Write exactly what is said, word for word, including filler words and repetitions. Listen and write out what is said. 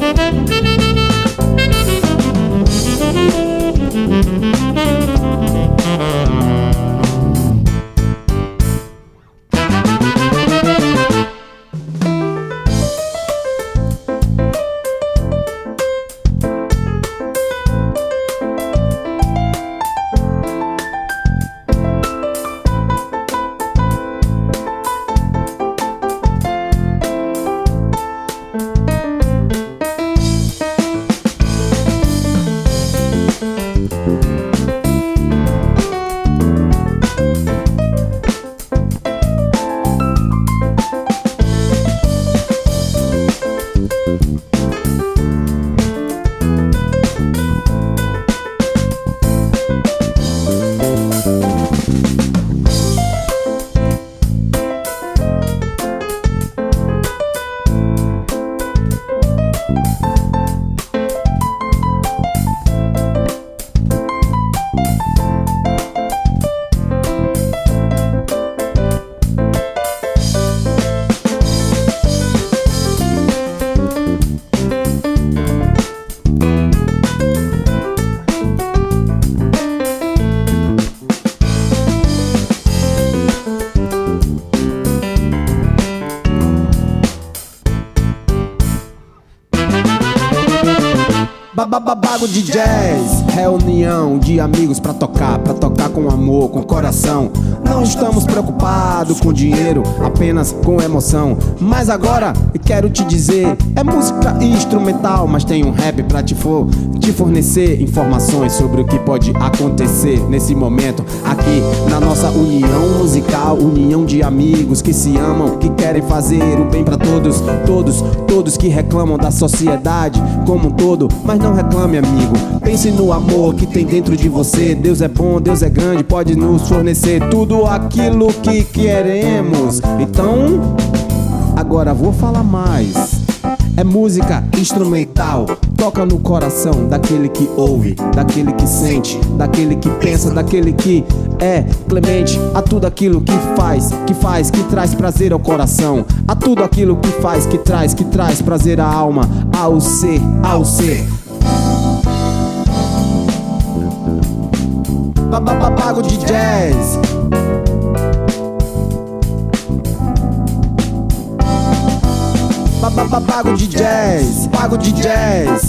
Bago de jazz, reunião de amigos pra tocar, pra tocar com amor, com coração. Não estamos preocupados com dinheiro, apenas com emoção. Mas agora quero te dizer, é música instrumental, mas tem um rap pra te, for, te fornecer informações sobre o que pode acontecer nesse momento aqui na nossa união musical, união de amigos que se amam, que querem fazer o bem pra todos, todos, todos que reclamam da sociedade como um todo, mas não reclame, amigo. Pense no amor que tem dentro de você. Deus é bom, Deus é grande, pode nos fornecer tudo aquilo que queremos. Então, agora vou falar mais. É música instrumental, toca no coração daquele que ouve, daquele que sente, daquele que pensa, daquele que é clemente a tudo aquilo que faz, que faz, que traz prazer ao coração, a tudo aquilo que faz, que traz, que traz prazer à alma, ao ser, ao ser. Bago de jazz. Bago de jazz, bago de jazz.